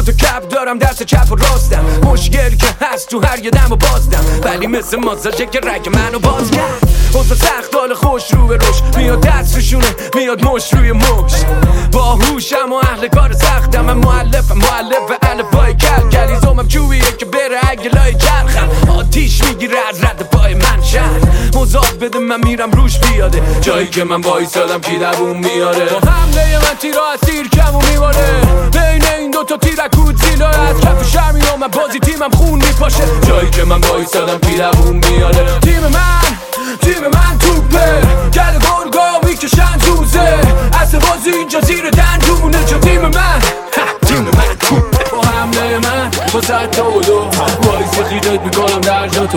دوتا کپ دارم دست چپ و راستم، مشکل که هست تو هر یه دم و بازدم، ولی مثل ماساژه که رگ منو باز کرد. اوضاع سخت حال خوش رو به روش، میاد دست روشونه میاد مش روی مش. باهوشم و اهل کار سختم، من مؤلف الفبای کلیزومم چوبیه که بره اگه لای جرخم، آتیش میگیره از رد پای من شهر. مزاد بده من میرم روش بیاده، جایی که من وایسادم کی دووم میاره. با حمله من تیرا از تیر کمو میباره، بین این دوتا تیرکود زیلا از کف شهر میام، من بازی تیمم خون میپاشه. جایی که من وایسادم کی دووم میاره. تیم من توپه، گل گرگا میکشن زوزه، اصل بازی اینجا زیر دندونه، چون تیم من توپه. با حمله من با 100 تا اولو وایس خیرت میکنم در جا تو.